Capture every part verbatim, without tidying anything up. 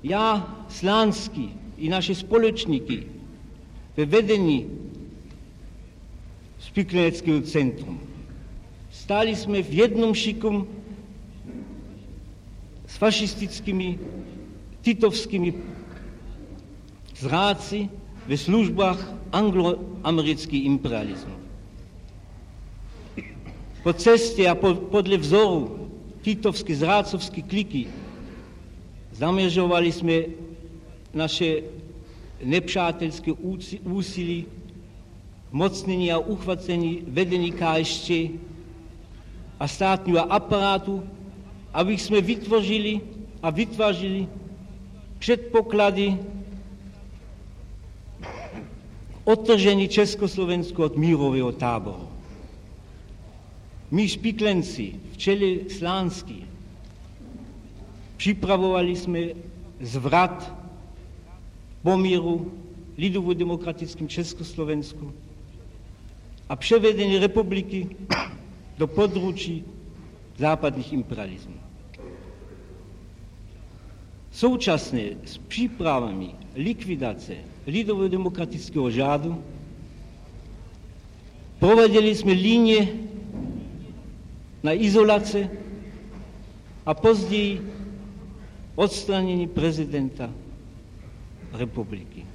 Já, Slánský i naše společníky ve vedení Spikleneckého centrum stáli jsme v jednom šikom s fašistickými titovskými zrádci ve službách angloamerický imperialismu. Po cestě a po, podle vzoru titovské zrádcovské kliky zaměřovali jsme naše nepřátelské úsilí mocnení a uchvacení vedení K S Č a státního aparátu, aby jsme vytvořili a vytvářili předpoklady odtržení Československa od mírového táboru. My Špiklenci v čele Slánský připravovali jsme zvrat pomíru lidovo-demokratickým Československu a převedení republiky do područí západních imperialismů. Současně s přípravami likvidace lidovo-demokratického řádu prováděli jsme linie na izolace a později odstranění prezidenta republiky.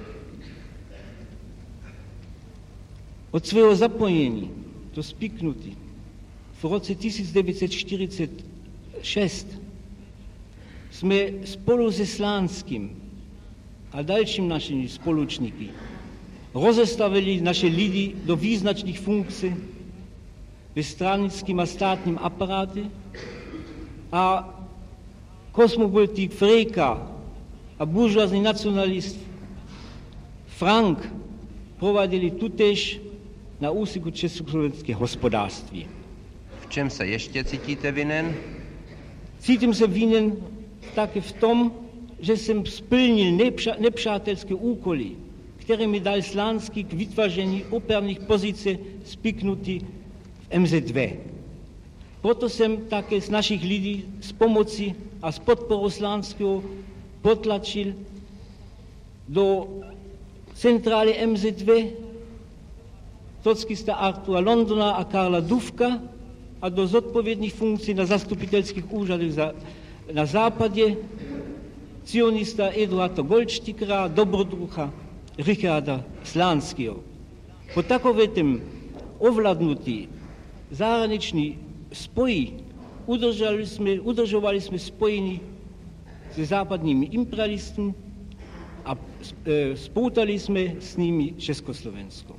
Od svého zapojení do spiknutí v roce tisíc devět set čtyřicet šest jsme spolu se Slánským a dalším našimi společníky rozestavili naše lidi do význačných funkcí ve stranickém a státním aparátu a kosmopolitik Frejka a buržoázní nacionalist Frank prováděli tutéž na úseku československého hospodářství. V čem se ještě cítíte vinen? Cítím se vinen také v tom, že jsem splnil nepřa- nepřátelské úkoly, které mi dal Slánský k vytváření operních pozic spiknutí v M Z V. Proto jsem také z našich lidí s pomocí a s podporou Slánského potlačil do centrály M Z V tockista Artura Londona a Karla Dufka a do zodpovědných funkcí na zastupitelských úřadech za, na západě cionista Eduarda Goldstickera, dobrodruha Richarda Slánského. Po takovém ovládnutí zahraniční spojí udržovali jsme, udržovali jsme spojení se západními imperialisty a e, spoutali jsme s nimi Československo.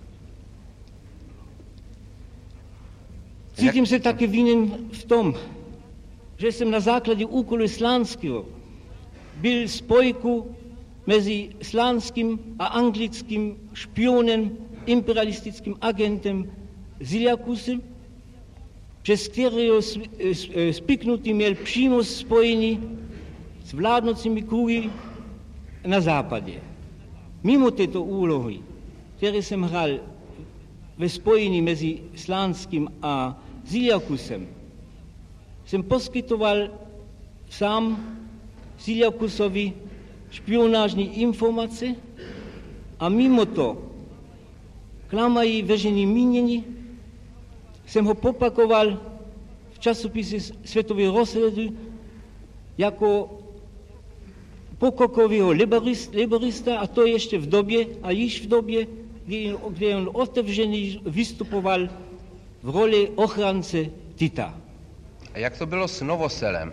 Cítím se také vinen v tom, že jsem na základě úkolu Slánského byl spojku mezi slánským a anglickým špionem, imperialistickým agentem Ziliakusem, přes kterého spiknutý měl přímo spojení s vládnoucími kruhy na západě. Mimo této úlohy, které jsem hrál ve spojení mezi Slánským a Ziliakusem, jsem poskytoval sám Ziliakusovi špionážní informace a mimo to klamají veřejné mínění, jsem ho propagoval v časopise Světový rozhled jako pokrokového laborista, a to ještě v době, a již v době, kdy, kdy on otevřeně vystupoval v roli ochránce Tita. A jak to bylo s Novoselem?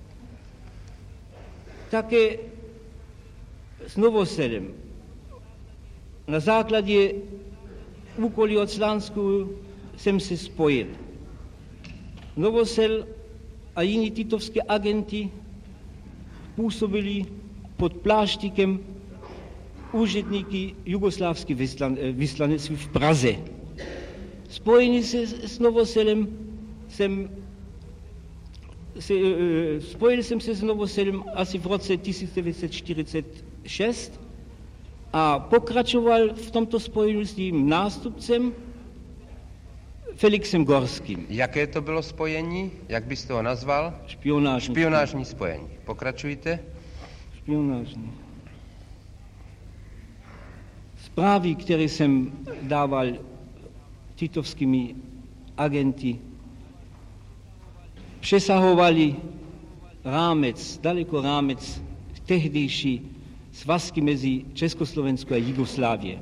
Také s Novoselem. Na základě úkolí od Slánského jsem se spojil. Novosel a jiní titovské agenti působili pod pláštíkem úředníky jugoslávské vyslanectví v Praze. Spojení se s Novoselem jsem se, spojil jsem se s Novoselem asi v roce tisíc devět set čtyřicet šest a pokračoval v tomto spojení s tím nástupcem Felixem Gorským. Jaké to bylo spojení? Jak byste ho nazval? Špionážní. Špionážní spojení. Pokračujte. špionážní. Zprávy, které jsem dával titovskými agenty, přesahovali rámec, daleko rámec tehdejší svazky mezi Československou a Jugoslávie.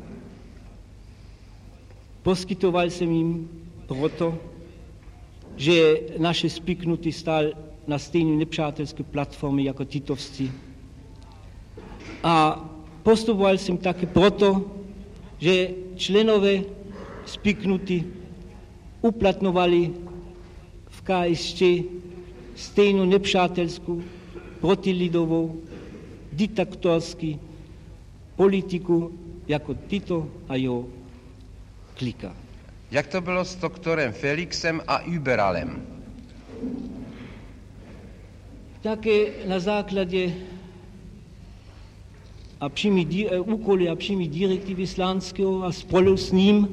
Poskytoval jsem jim proto, že naše spiknuty stál na stejné nepřátelské platformě jako titovci. A postupoval jsem také proto, že členové spiknuty uplatňovali v K S Č stejnou nepřátelskou, protilidovou, diktatorský politiku jako Tito a jeho klika. Jak to bylo s doktorem Felixem a Überalem? Také na základě a přímý úkoly a přímý direktivy Slánského a spolu s ním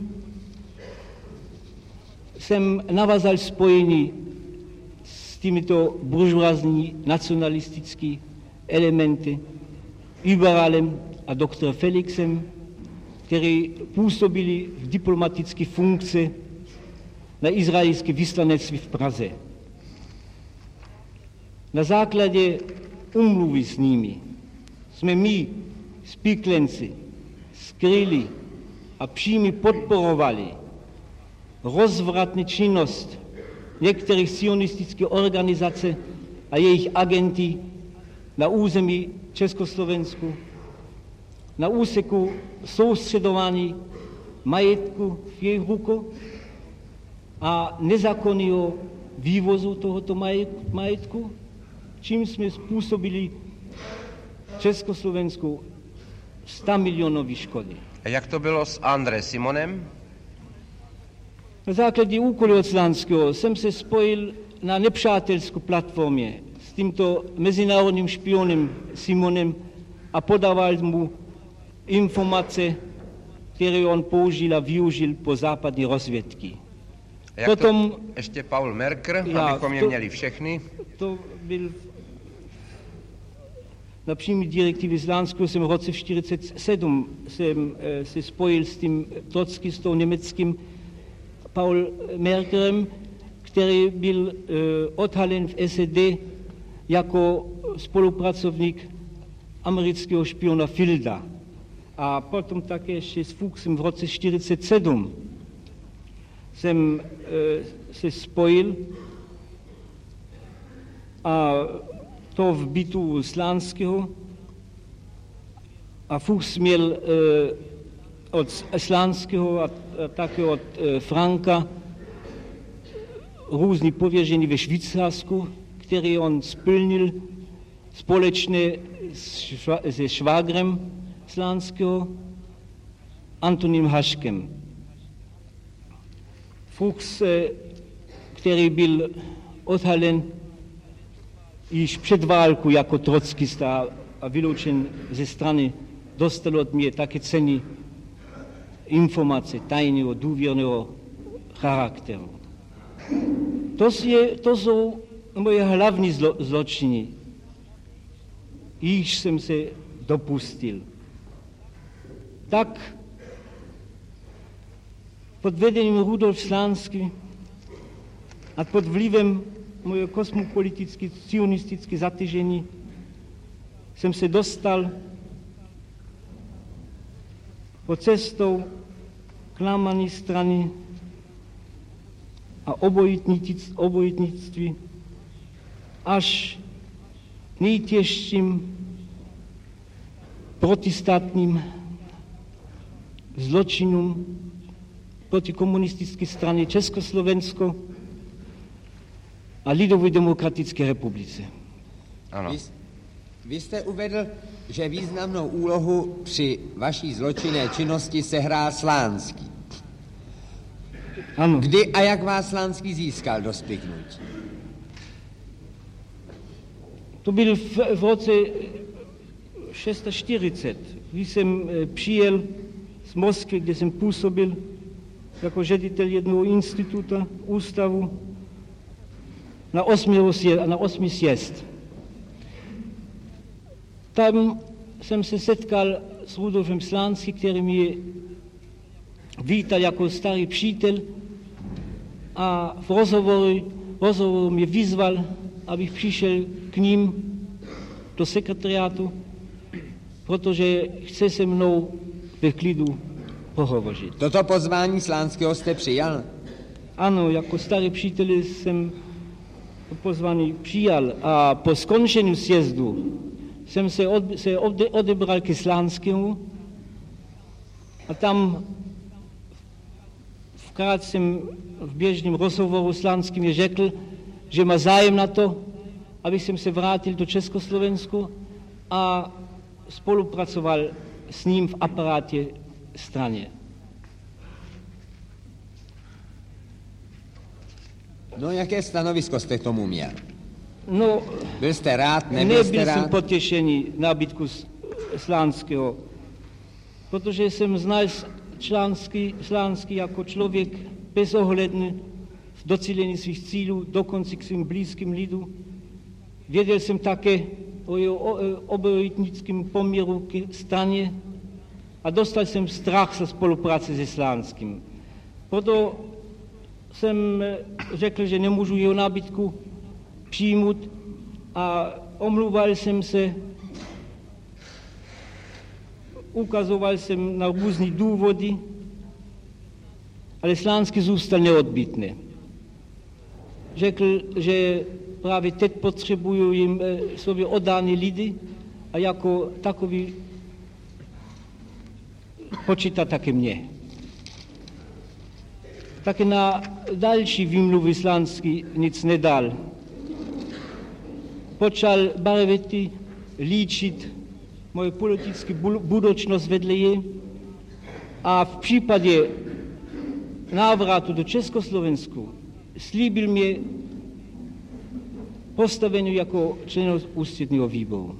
jsem navázal spojení s těmito buržoázní nacionalistickými elementy Überalem a doktorem Felixem, kteří působili v diplomatické funkci na izraelské vyslanectví v Praze. Na základě umluvy s nimi jsme my, spiklenci, skryli a přímě podporovali rozvratnou činnost některých sionistických organizací a jejich agentů na území Československu, na úseku soustředování majetku v jejich rukou a nezákonného vývozu tohoto majetku, čím jsme způsobili Československu sto milionové škody. A jak to bylo s André Simonem? Na základě úkolu od Slánského jsem se spojil na nepřátelskou platformě s tímto mezinárodním špionem Simonem a podával mu informace, které on použil a využil po západní rozvědky. A jak Potom, to ještě Paul Merker, já, abychom je to, měli všechny? To byl na přímý direktivy Slánského jsem v roce čtyřicet sedm jsem e, se spojil s tím trockistou německým Paul Merkerem, který byl e, odhalen v S E D jako spolupracovník amerického špiona Filda. A potom také ještě s Fuchsem v roce čtyřicet sedm jsem e, se spojil a to v bytu Slánského a Fuchs měl e, od Slánského a, a také od e, Franka různý pověření ve Švýcarsku, který on splnil společně se švágrem Slánského Antoním Haškem. Fuchs, e, který byl odhalen již před válkou jako trockista a vyloučen ze strany, dostal od mě také cenné informace tajného, důvěrného charakteru. To, je, to jsou moje hlavní zlo, zločiny, již jsem se dopustil. Tak pod vedením Rudolf Slánský a pod vlivem moje kosmopolitické, sionistické zatížení jsem se dostal po cestou klamané strany a obojitnictví až nejtěžším protistátním zločinům proti komunistické straně Československo a Lidové demokratické republice. Ano. Vy, vy jste uvedl, že významnou úlohu při vaší zločinné činnosti sehrál Slánský. Ano. Kdy a jak vás Slánský získal do spiknutí? To byl v, v roce čtyřicet šest, když jsem e, přijel z Moskvy, kde jsem působil jako ředitel jednoho instituta, ústavu, na osmý sjezd. Tam jsem se setkal s Rudolfem Slánským, který mě vítal jako starý přítel a v rozhovoru, rozhovoru mě vyzval, abych přišel k ním do sekretariátu, protože chce se mnou ve klidu pohovořit. Toto pozvání Slánského jste přijal? Ano, jako starý přítel jsem pozvání přijal a po skončení sjezdu jsem se, od, se ode, odebral ke Slánskému a tam vkrát jsem v běžném rozhovoru Slánský mě řekl, že má zájem na to, abych jsem se vrátil do Československu a spolupracoval s ním v aparátě straně. No, jaké stanovisko jste k tomu měl? No, byl jste rád, nebyl jste rád? Nebyl jsem potěšený nábytku Slánského, protože jsem znal Slánský, Slánský jako člověk bezohledný v docílení svých cílů, dokonce k svým blízkým lidu. Věděl jsem také o jeho obojetnickém poměru k straně a dostal jsem strach ze spolupráce se Slánským. Proto jsem řekl, že nemůžu jeho nabídku přijmout a omluval jsem se, ukazoval jsem na různé důvody, ale Slánský zůstal neodbitný. Řekl, že právě teď potřebují jim sobě oddaný lidi a jako takový počítá také mě. Také na další výmluvy Slánský nic nedal. Počal barvety líčit moje politickou budoucnost vedle je a v případě návratu do Československu slíbil mě postavení jako člen ústředního výboru.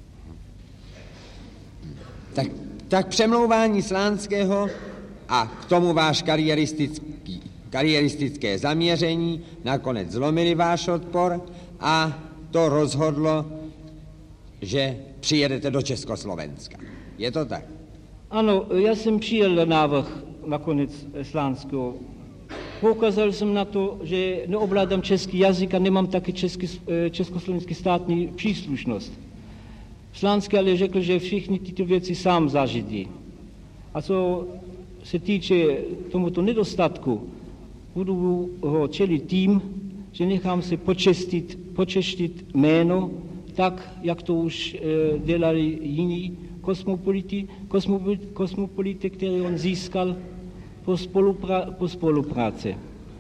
Tak, tak přemlouvání Slánského a k tomu váš kariéristický, kariéristické zaměření nakonec zlomili váš odpor a to rozhodlo, že přijedete do Československa. Je to tak? Ano, já jsem přijel návrh nakonec Slánského. Poukázal jsem na to, že neovládám český jazyk a nemám taky český, československý státní příslušnost. Slánský ale řekl, že všichni tyto věci sám zařídí. A co se týče tomuto nedostatku, budu ho čelit tím, že nechám se počestit, počestit jméno, tak, jak to už e, dělali jiní kosmopoliti, kosmopoliti, kosmopoliti, které on získal po, spolupra, po spolupráci.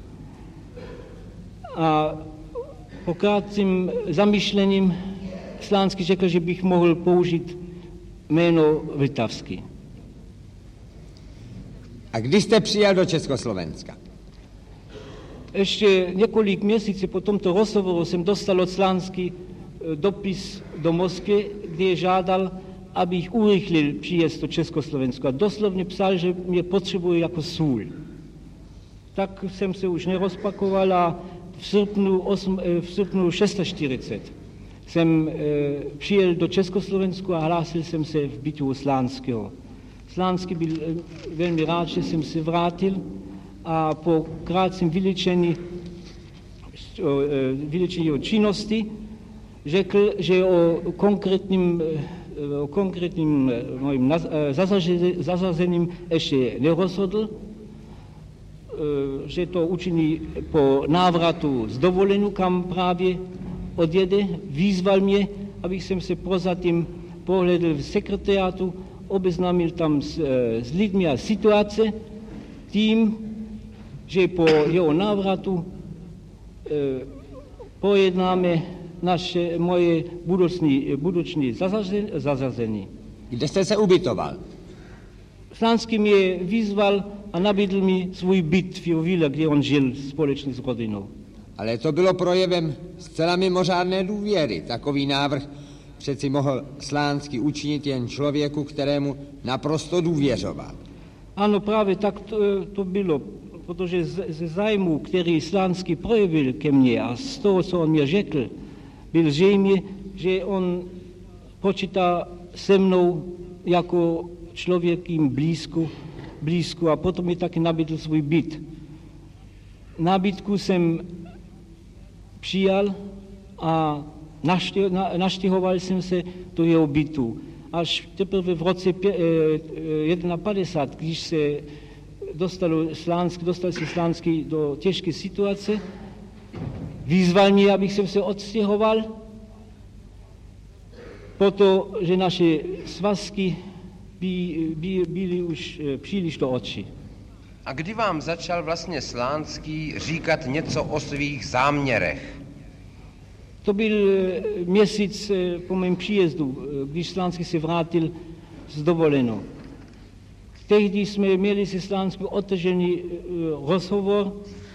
A po krátkým zamýšlením Slánský řekl, že bych mohl použít jméno Vltavský. A kdy jste přijel do Československa? Ještě několik měsíců po tomto rozhovoru jsem dostal od Slánský dopis do Moskvy, kde žádal, abych urychlil příjezd do Československa. A doslovně psal, že mě potřebuje jako sůl. Tak jsem se už nerozpakoval a v srpnu, v srpnu čtyřicet šest jsem e, přijel do Československa a hlásil jsem se v bytu Slánského. Slánský byl e, velmi rád, že jsem se vrátil a po krátkém vylečení, vylečení o činnosti řekl, že o konkrétním, o konkrétním mojím zařazením ještě nerozhodl, že to učiní po návratu z dovolení, kam právě odjede. Výzval mě, abych jsem se prozatím pohledl v sekretariátu, obeznámil tam s, s lidmi a situace, tím, že po jeho návratu e, pojednáme naše, moje budoucí, budoucí zařazení. Kde jste se ubytoval? Slánský mě vyzval a nabídl mi svůj byt v jeho vile, kde on žil společně s rodinou. Ale to bylo projevem zcela mimořádné důvěry. Takový návrh přeci mohl Slánský učinit jen člověku, kterému naprosto důvěřoval. Ano, právě tak to, to bylo, protože ze zájmu, který Slánský projevil ke mně a z toho, co on mě řekl, byl zřejmě, že on počítá se mnou jako člověk jim blízko, blízko a potom mi taky nabídl svůj byt. Nabídku jsem přijal a naštěhoval jsem se do jeho bytu. Až teprve v roce padesát jedna, když se dostal Slánský, dostal se Slánský do těžké situace, vyzval mě, abych jsem se odstěhoval, protože naše svazky by, by, byly už příliš do očí. A kdy vám začal vlastně Slánský říkat něco o svých záměrech? To byl měsíc po mém příjezdu, když Slánský se vrátil z dovolenou. Tehdy jsme měli se Slánským otevřený rozhovor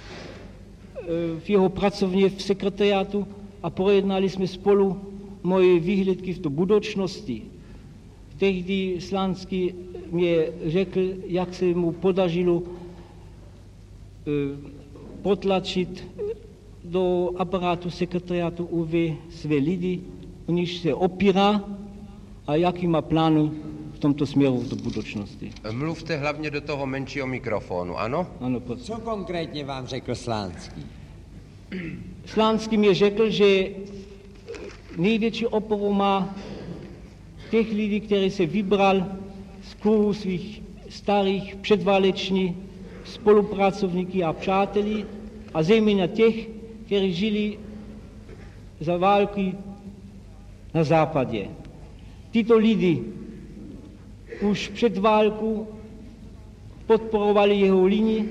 v jeho pracovně v sekretariátu a projednali jsme spolu moje výhledky v do budoucnosti. Tehdy Slánský mě řekl, jak se mu podařilo potlačit do aparátu sekretariátu U V své lidi, o nich se opírá a jaký má plány v tomto směru do budoucnosti. Mluvte hlavně do toho menšího mikrofonu, ano? Ano, prosím. Co konkrétně vám řekl Slánský? Slánský mi řekl, že největší oporu má těch lidí, který se vybral z kruhu svých starých předválečních spolupracovníky a přátelí a zejména těch, kteří žili za války na západě. Tyto lidi už před válkou podporovali jeho linii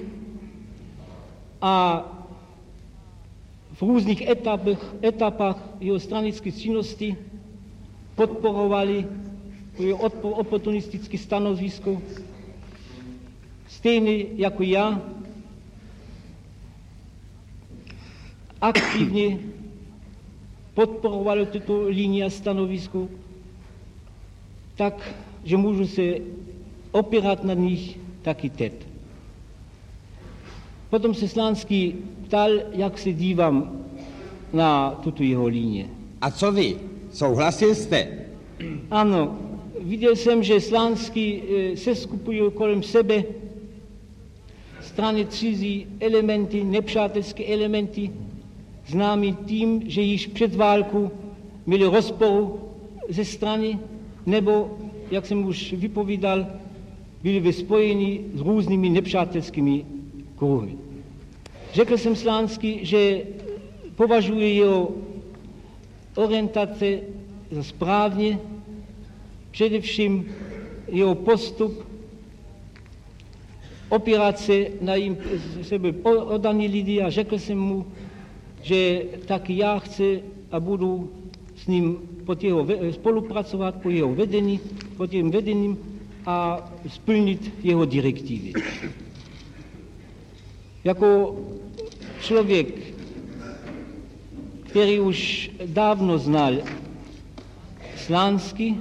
a v různých etapách, etapách jeho stranické činnosti podporovali jeho oportunistické stanovisko, stejně jako já, aktivně podporovali tuto linii a stanovisko, tak, že můžu se opírat na nich taky teď. Potom se Slánský ptal, jak se dívám na tuto jeho linii. A co vy? Souhlasil jste? Ano, viděl jsem, že Slánský se skupuje kolem sebe strany cizí elementy, nepřátelské elementy, známí tím, že již před válkou měli rozporu ze strany, nebo, jak jsem už vypovídal, byli ve spojení s různými nepřátelskými kruhy. Řekl jsem Slánský, že považuje jeho orientace za správně, především jeho postup, opírat se na jim sebe oddaní lidi a řekl jsem mu, že taky já chci a budu s ním pod jeho, spolupracovat po jeho vedení, pod jeho vedením a splnit jeho direktivy. Jako člověk, který už dávno znal Slánský,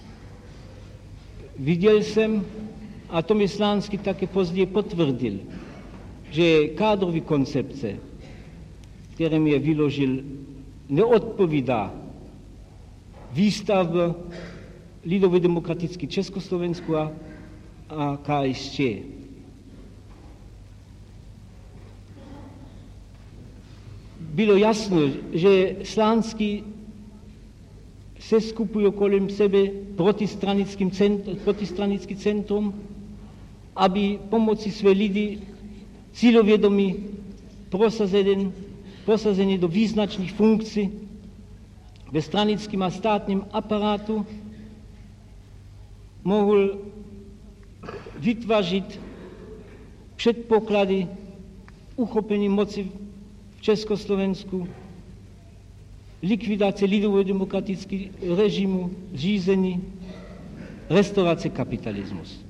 viděl jsem, a to mi Slánský také později potvrdil, že kádrový koncepce, kterým je vyložil, neodpovídá výstavbě Lidově demokratické Československu a, a K S Č. Bylo jasno, že Slánský se skupuje kolem sebe protistranickým centrum, protistranický centrum, aby pomocí své lidi cílovědomí prosazení, prosazení do význačných funkcí ve stranickém a státním aparátu mohl vytvářit předpoklady uchopení moci v Československu, likvidace lidového demokratického režimu, řízení, restaurace kapitalismus.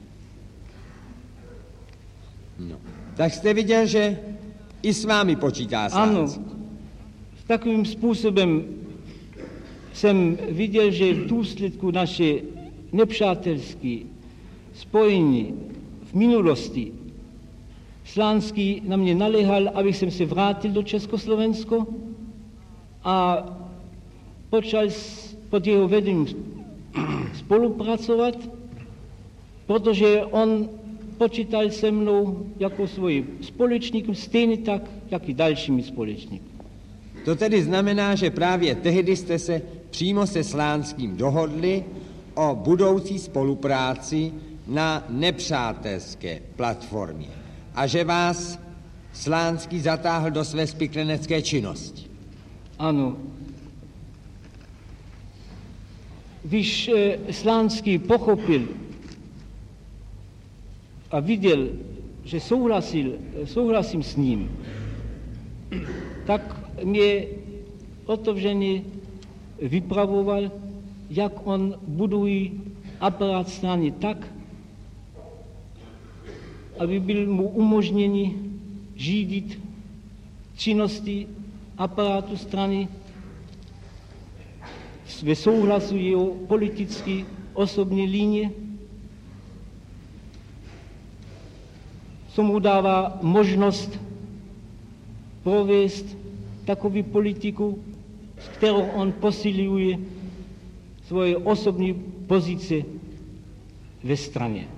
No. Tak jste viděl, že i s vámi počítá Slánský. Ano, takovým způsobem jsem viděl, že v důsledku naše nepřátelské spojení v minulosti Slánský na mě naléhal, abych jsem se vrátil do Československa a počal pod jeho vedením spolupracovat, protože on počítal se mnou jako svým společníkem, stejně tak, jak i dalšími společníky. To tedy znamená, že právě tehdy jste se přímo se Slánským dohodli o budoucí spolupráci na nepřátelské platformě a že vás Slánský zatáhl do své spiklenecké činnosti. Ano. Když eh, Slánský pochopil a viděl, že souhlasil, souhlasím s ním, tak mě otevřeně vypravoval, jak on buduje aparát strany tak, aby byl mu umožněni řídit činnosti aparátu strany ve souhlasu jeho politické osobní linie, co mu dává možnost provést takovou politiku, s kterou on posiluje svoje osobní pozice ve straně.